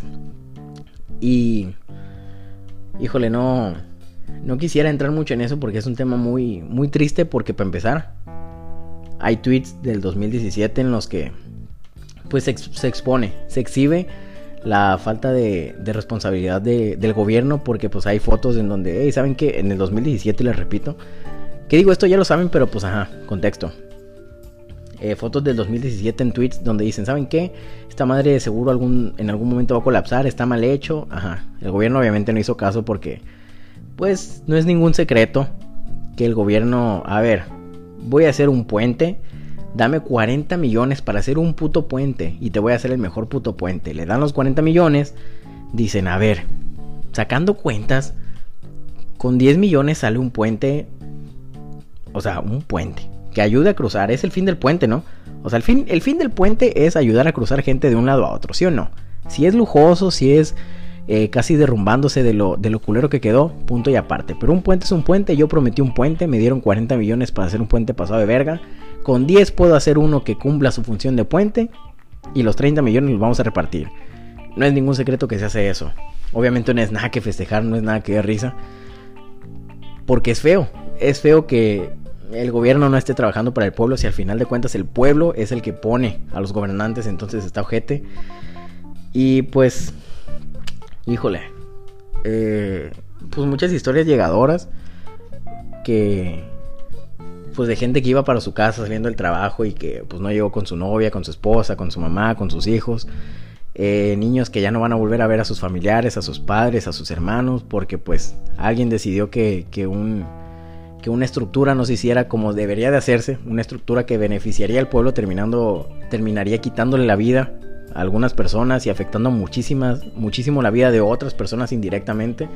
Y, híjole, no, no quisiera entrar mucho en eso porque es un tema muy, muy triste porque, para empezar, hay tweets del dos mil diecisiete en los que, pues, se, ex, se expone, se exhibe la falta de, de responsabilidad de, del gobierno, porque pues hay fotos en donde, hey, ¿saben qué? En el dos mil diecisiete, les repito, que digo, esto ya lo saben, pero pues ajá, contexto. Eh, fotos del dos mil diecisiete en tweets donde dicen, ¿saben qué? Esta madre de seguro algún, en algún momento va a colapsar, está mal hecho, ajá. El gobierno obviamente no hizo caso porque, pues, no es ningún secreto que el gobierno, a ver, voy a hacer un puente, dame cuarenta millones para hacer un puto puente y te voy a hacer el mejor puto puente. Le dan los cuarenta millones, dicen, a ver, sacando cuentas, con diez millones sale un puente, o sea, un puente que ayude a cruzar, es el fin del puente, ¿no? O sea, el fin, el fin del puente es ayudar a cruzar gente de un lado a otro, ¿sí o no? Si es lujoso, si es eh, casi derrumbándose de lo, de lo culero que quedó, punto y aparte. Pero un puente es un puente, yo prometí un puente, me dieron cuarenta millones para hacer un puente pasado de verga. Con diez puedo hacer uno que cumpla su función de puente y los treinta millones los vamos a repartir. No es ningún secreto que se hace eso. Obviamente no es nada que festejar, no es nada que dé risa. Porque es feo, es feo que el gobierno no esté trabajando para el pueblo, si al final de cuentas el pueblo es el que pone a los gobernantes, entonces está ojete. Y pues, híjole, eh, pues muchas historias llegadoras que, pues de gente que iba para su casa saliendo del trabajo y que pues no llegó con su novia, con su esposa, con su mamá, con sus hijos. Eh, niños que ya no van a volver a ver a sus familiares, a sus padres, a sus hermanos, porque pues alguien decidió que, que un... que una estructura no se hiciera como debería de hacerse, una estructura que beneficiaría al pueblo, terminando, terminaría quitándole la vida a algunas personas y afectando muchísimas, muchísimo la vida de otras personas indirectamente.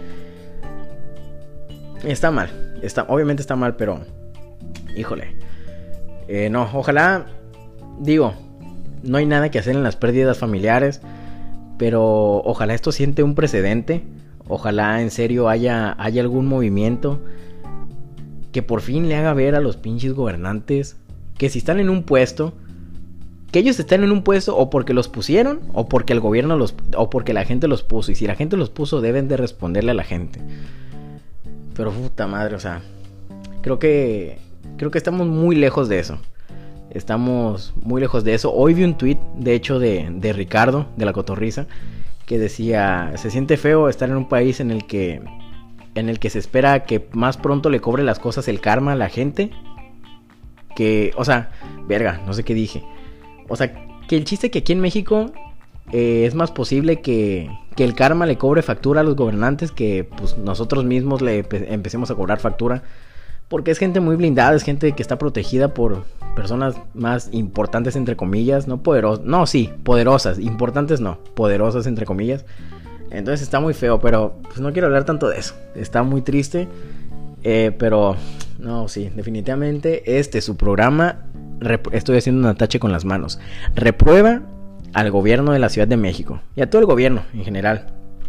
Está mal, está, obviamente está mal, pero híjole, eh, no, ojalá, digo, no hay nada que hacer en las pérdidas familiares, pero ojalá esto siente un precedente, ojalá en serio haya, haya algún movimiento que por fin le haga ver a los pinches gobernantes que si están en un puesto, que ellos están en un puesto o porque los pusieron o porque el gobierno los, o porque la gente los puso, y si la gente los puso deben de responderle a la gente. Pero puta madre, o sea, creo que creo que estamos muy lejos de eso. Estamos muy lejos de eso. Hoy vi un tweet, de hecho, de, de Ricardo, de La Cotorrisa, que decía, se siente feo estar en un país en el que en el que se espera que más pronto le cobre las cosas el karma a la gente que, o sea, verga, no sé qué dije. O sea, que el chiste que aquí en México eh, es más posible que, que el karma le cobre factura a los gobernantes que pues nosotros mismos le empecemos a cobrar factura. Porque es gente muy blindada, es gente que está protegida por personas más importantes, entre comillas, no poderosas, no, sí, poderosas, importantes no, poderosas, entre comillas. Entonces está muy feo, pero pues no quiero hablar tanto de eso, está muy triste, eh, pero no, sí, definitivamente este, su programa, estoy haciendo un atache con las manos, reprueba al gobierno de la Ciudad de México y a todo el gobierno en general.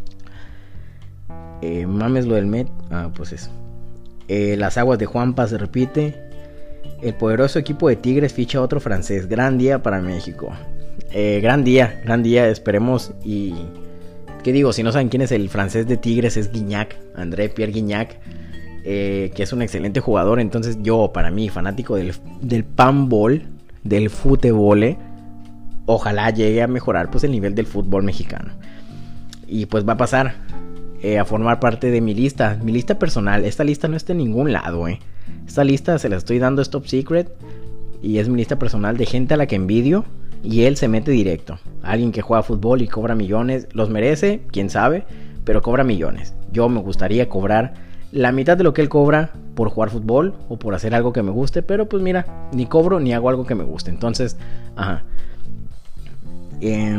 Eh, mames lo del Met, ah, pues eso. Eh, las aguas de Juanpa se repite. El poderoso equipo de Tigres ficha a otro francés. Gran día para México. Eh, gran día, gran día, esperemos. Y ¿qué digo? Si no saben quién es el francés de Tigres, es Gignac, André Pierre Gignac, eh, que es un excelente jugador. Entonces yo, para mí, fanático del, del panball, del futebol, ojalá llegue a mejorar pues el nivel del fútbol mexicano. Y pues va a pasar Eh, a formar parte de mi lista, mi lista personal. Esta lista no está en ningún lado, eh. Esta lista se la estoy dando, es top secret, y es mi lista personal de gente a la que envidio, y él se mete directo. Alguien que juega fútbol y cobra millones, los merece, quién sabe, pero cobra millones. Yo me gustaría cobrar la mitad de lo que él cobra por jugar fútbol o por hacer algo que me guste, pero pues mira, ni cobro ni hago algo que me guste. Entonces, ajá. Eh...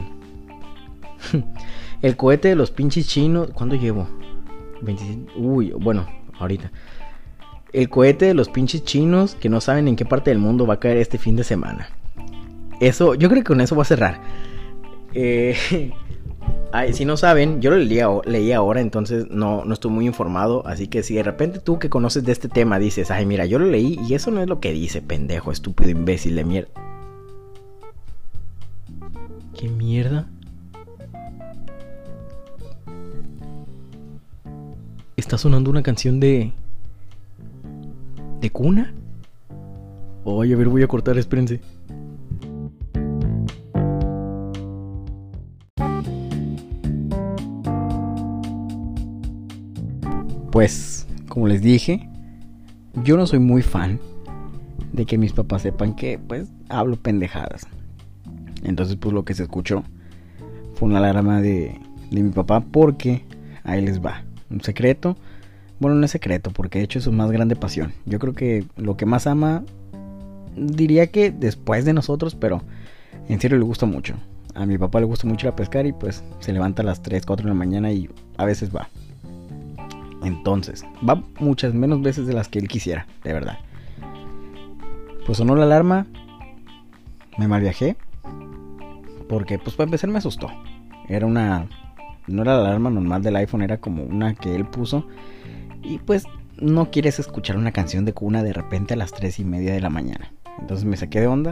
El cohete de los pinches chinos. ¿Cuándo llevo? veintisiete. Uy, bueno, ahorita. El cohete de los pinches chinos que no saben en qué parte del mundo va a caer este fin de semana. Eso, yo creo que con eso voy a cerrar. Eh, ay, si no saben, yo lo leí, leí ahora, entonces no, no estoy muy informado. Así que si de repente tú que conoces de este tema dices, ay, mira, yo lo leí y eso no es lo que dice, pendejo, estúpido, imbécil de mierda. ¿Qué mierda? Está sonando una canción de... ¿de cuna? Oye, a ver, voy a cortar, espérense. Pues, como les dije, yo no soy muy fan de que mis papás sepan que, pues, hablo pendejadas. Entonces, pues, lo que se escuchó fue una alarma de, de mi papá, porque ahí les va. Un secreto, bueno, no es secreto, porque de hecho es su más grande pasión. Yo creo que lo que más ama, diría que después de nosotros, pero en serio le gusta mucho. A mi papá le gusta mucho ir a pescar y pues se levanta a las tres, cuatro de la mañana y a veces va. Entonces, va muchas menos veces de las que él quisiera, de verdad. Pues sonó la alarma, me malviajé, porque pues para empezar me asustó. Era una... No era la alarma normal del iPhone, era como una que él puso. Y pues no quieres escuchar una canción de cuna de repente a las tres y media de la mañana. Entonces me saqué de onda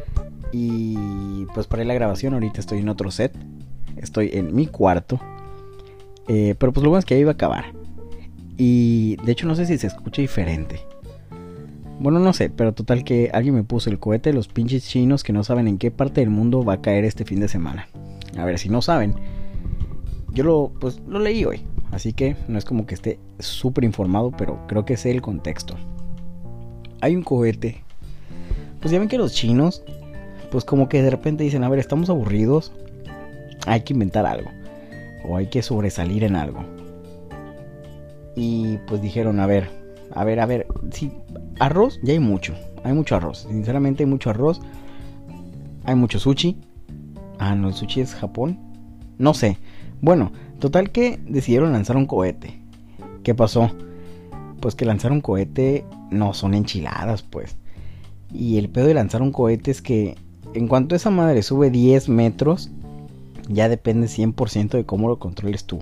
y pues paré la grabación. Ahorita estoy en otro set, estoy en mi cuarto, eh, pero pues lo bueno es que ya iba a acabar. Y de hecho no sé si se escucha diferente. Bueno, no sé, pero total que alguien me puso el cohete de los pinches chinos que no saben en qué parte del mundo va a caer este fin de semana. A ver, si no saben, yo lo, pues, lo leí hoy, así que no es como que esté súper informado, pero creo que sé el contexto. Hay un cohete. Pues ya ven que los chinos, pues como que de repente dicen, a ver, estamos aburridos, hay que inventar algo, o hay que sobresalir en algo. Y pues dijeron, a ver, a ver, a ver, sí, arroz, ya hay mucho, hay mucho arroz, sinceramente hay mucho arroz, hay mucho sushi. Ah, no, el sushi es Japón, no sé. Bueno, total que decidieron lanzar un cohete. ¿Qué pasó? Pues que lanzar un cohete no son enchiladas, pues. Y el pedo de lanzar un cohete es que en cuanto esa madre sube diez metros, ya depende cien por ciento de cómo lo controles tú.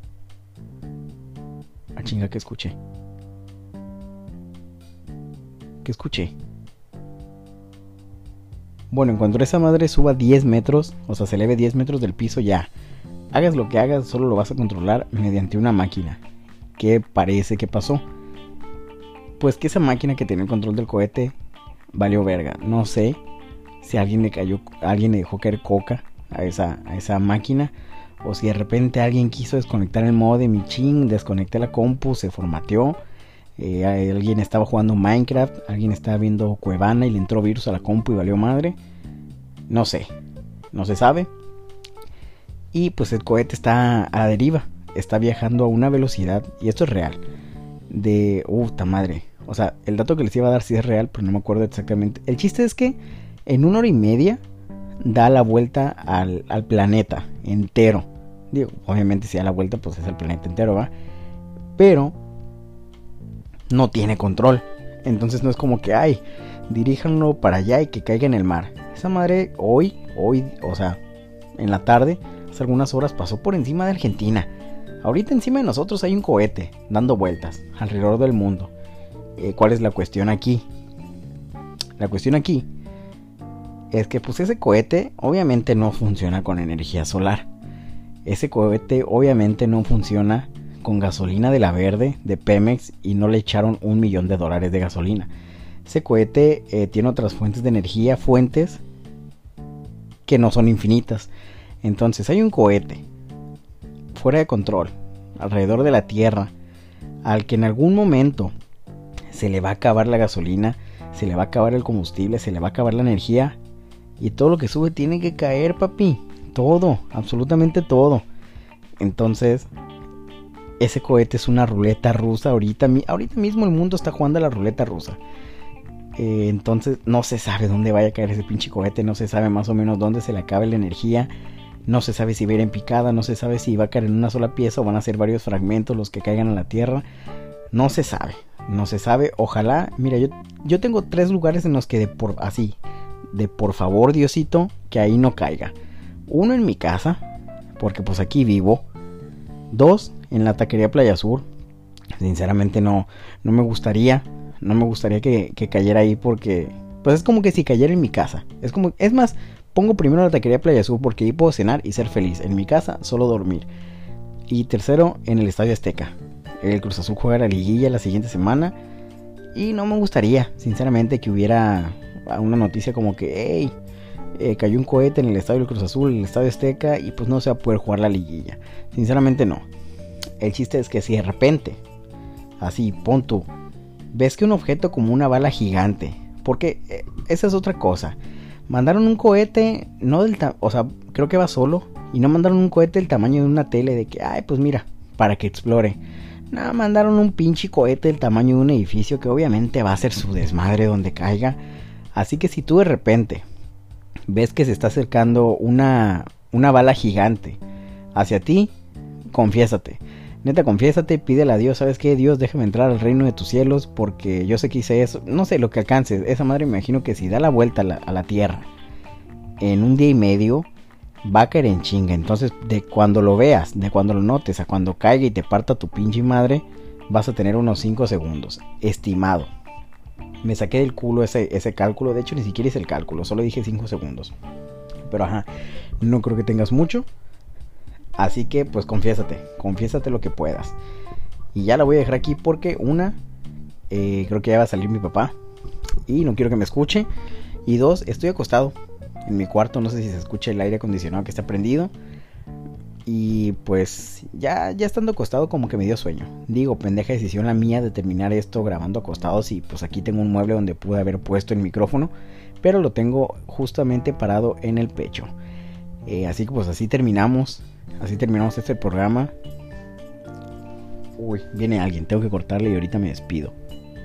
Ah, chinga, que escuché. ¿Qué escuché? Bueno, en cuanto esa madre suba diez metros, o sea, se eleve diez metros del piso, ya. Hagas lo que hagas, solo lo vas a controlar mediante una máquina. ¿Qué parece que pasó? Pues que esa máquina que tenía el control del cohete valió verga. No sé si alguien le cayó, alguien le dejó caer coca a esa, a esa máquina, o si de repente alguien quiso desconectar el modem y ching, desconecté la compu, se formateó Eh, alguien estaba jugando Minecraft, alguien estaba viendo Cuevana y le entró virus a la compu y valió madre. No sé, no se sabe. Y pues el cohete está a la deriva, está viajando a una velocidad, y esto es real, de... ¡Uta madre! O sea, el dato que les iba a dar sí es real, pero no me acuerdo exactamente. El chiste es que en una hora y media da la vuelta al, al planeta entero. Digo, obviamente si da la vuelta pues es el planeta entero, ¿va? Pero no tiene control. Entonces no es como que, ay, diríjanlo para allá y que caiga en el mar. Esa madre hoy, hoy, o sea, en la tarde, hace algunas horas pasó por encima de Argentina. Ahorita encima de nosotros hay un cohete dando vueltas alrededor del mundo. Eh, ¿Cuál es la cuestión aquí? La cuestión aquí es que pues ese cohete obviamente no funciona con energía solar. Ese cohete obviamente no funciona con gasolina de la verde, de Pemex, y no le echaron un millón de dólares de gasolina. Ese cohete eh, tiene otras fuentes de energía, fuentes que no son infinitas. Entonces hay un cohete fuera de control alrededor de la Tierra al que en algún momento se le va a acabar la gasolina, se le va a acabar el combustible, se le va a acabar la energía, y todo lo que sube tiene que caer, papi. Todo, absolutamente todo. Entonces ese cohete es una ruleta rusa. Ahorita, ahorita mismo el mundo está jugando a la ruleta rusa. Eh, entonces no se sabe dónde vaya a caer ese pinche cohete, no se sabe más o menos dónde se le acabe la energía, no se sabe si va a ir en picada, no se sabe si va a caer en una sola pieza o van a ser varios fragmentos los que caigan a la tierra. No se sabe, no se sabe. Ojalá, mira, yo, yo tengo tres lugares en los que de por, así, de por favor Diosito, que ahí no caiga. Uno en mi casa, porque pues aquí vivo. Dos, en la taquería Playa Sur. Sinceramente no, no me gustaría, no me gustaría que, que cayera ahí, porque pues es como que si cayera en mi casa. Es como, es más, pongo primero la taquería Playa Sur porque ahí puedo cenar y ser feliz. En mi casa solo dormir. Y tercero, en el Estadio Azteca. El Cruz Azul juega la liguilla la siguiente semana y no me gustaría, sinceramente, que hubiera una noticia como que, hey, eh, cayó un cohete en el estadio del Cruz Azul, en el Estadio Azteca, y pues no se va a poder jugar la liguilla. Sinceramente no. El chiste es que si de repente, así, pon tú, ves que un objeto como una bala gigante, porque eh, esa es otra cosa. Mandaron un cohete, no del ta- o sea, creo que va solo, y no mandaron un cohete del tamaño de una tele, de que, ay, pues mira, para que explore. Nada, mandaron un pinche cohete del tamaño de un edificio que obviamente va a ser su desmadre donde caiga. Así que si tú de repente ves que se está acercando una, una bala gigante hacia ti, confiésate. Neta, confiésate, pídele a Dios, ¿sabes qué? Dios, déjame entrar al reino de tus cielos, porque yo sé que hice eso. No sé lo que alcances. Esa madre me imagino que si da la vuelta a la, a la tierra en un día y medio, va a caer en chinga. Entonces, de cuando lo veas, de cuando lo notes, a cuando caiga y te parta tu pinche madre, vas a tener unos cinco segundos, estimado. Me saqué del culo ese, ese cálculo. De hecho, ni siquiera hice el cálculo, solo dije cinco segundos. Pero ajá, no creo que tengas mucho. Así que pues confiésate, confiésate lo que puedas. Y ya la voy a dejar aquí porque una, eh, creo que ya va a salir mi papá y no quiero que me escuche. Y dos, estoy acostado en mi cuarto, no sé si se escucha el aire acondicionado que está prendido. Y pues ya, ya estando acostado como que me dio sueño. Digo, pendeja decisión la mía de terminar esto grabando acostados. Y pues aquí tengo un mueble donde pude haber puesto el micrófono, pero lo tengo justamente parado en el pecho. eh, Así que pues así terminamos. Así terminamos este programa. Uy, viene alguien, tengo que cortarle y ahorita me despido.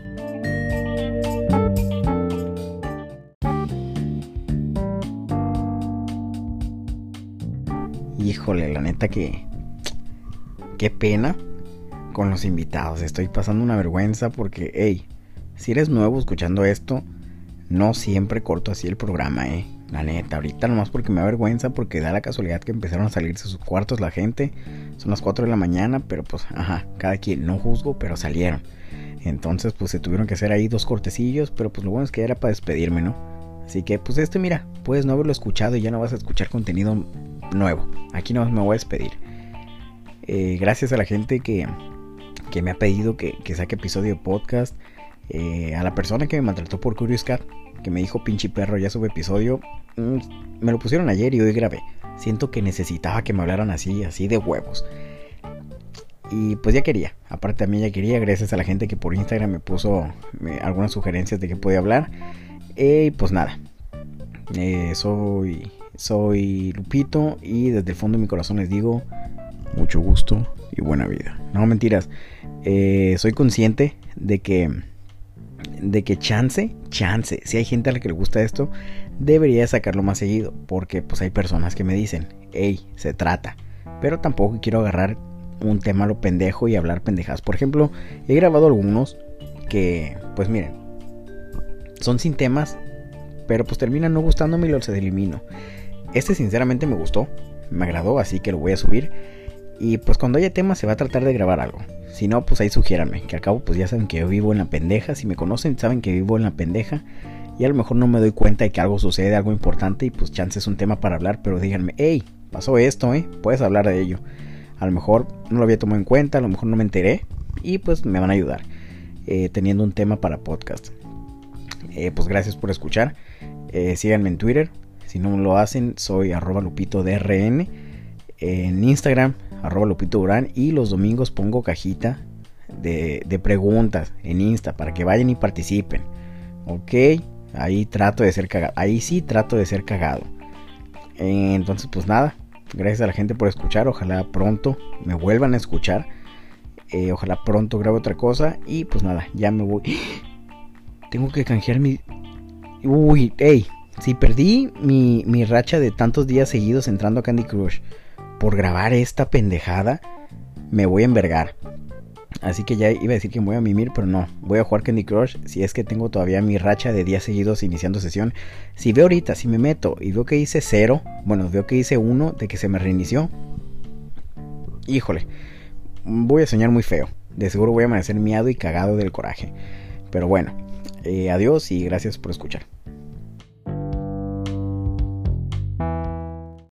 Híjole, la neta que... qué pena con los invitados. Estoy pasando una vergüenza porque, hey, si eres nuevo escuchando esto, no siempre corto así el programa, eh. La neta, ahorita nomás porque me da vergüenza, porque da la casualidad que empezaron a salirse de sus cuartos la gente. Son las cuatro de la mañana, pero pues, ajá, cada quien, no juzgo, pero salieron. Entonces, pues se tuvieron que hacer ahí dos cortecillos, pero pues lo bueno es que era para despedirme, ¿no? Así que, pues este, mira, puedes no haberlo escuchado y ya no vas a escuchar contenido nuevo. Aquí nomás me voy a despedir. Eh, gracias a la gente que, que me ha pedido que, que saque episodio de podcast. Eh, a la persona que me maltrató por Curious Cat, que me dijo pinche perro, ya sube episodio. Mm, me lo pusieron ayer y hoy grabé. Siento que necesitaba que me hablaran así, así de huevos. Y pues ya quería, aparte también ya quería, gracias a la gente que por Instagram me puso me, algunas sugerencias de qué podía hablar. Eh, y pues nada, eh, soy, soy Lupito y desde el fondo de mi corazón les digo mucho gusto y buena vida. No, mentiras, eh, soy consciente de que, de que chance, chance, si hay gente a la que le gusta esto, debería sacarlo más seguido, porque pues hay personas que me dicen, hey, se trata, pero tampoco quiero agarrar un tema a lo pendejo y hablar pendejadas. Por ejemplo, he grabado algunos que, pues miren, son sin temas, pero pues terminan no gustándome y los elimino. Este sinceramente me gustó, me agradó, así que lo voy a subir. Y pues cuando haya temas se va a tratar de grabar algo. Si no, pues ahí sugiéranme, que al cabo pues ya saben que yo vivo en la pendeja. Si me conocen saben que vivo en la pendeja. Y a lo mejor no me doy cuenta de que algo sucede, algo importante, y pues chance es un tema para hablar. Pero díganme, hey, pasó esto, eh, puedes hablar de ello. A lo mejor no lo había tomado en cuenta, a lo mejor no me enteré. Y pues me van a ayudar eh, teniendo un tema para podcast. eh, Pues gracias por escuchar. eh, Síganme en Twitter. Si no lo hacen, soy arroba lupito drn. En Instagram, arroba Lupito Durán. Y los domingos pongo cajita de, de preguntas en Insta para que vayan y participen. Ok, ahí trato de ser cagado. Ahí sí trato de ser cagado. Eh, entonces pues nada, gracias a la gente por escuchar. Ojalá pronto me vuelvan a escuchar. eh, Ojalá pronto grabe otra cosa. Y pues nada, ya me voy. Tengo que canjear mi... Uy, hey, si perdí mi, mi racha de tantos días seguidos entrando a Candy Crush por grabar esta pendejada, me voy a envergar. Así que ya iba a decir que me voy a mimir, pero no, voy a jugar Candy Crush si es que tengo todavía mi racha de días seguidos iniciando sesión. Si veo ahorita, si me meto y veo que hice cero, bueno, veo que hice uno de que se me reinició, híjole, voy a soñar muy feo. De seguro voy a amanecer miado y cagado del coraje. Pero bueno, eh, adiós y gracias por escuchar.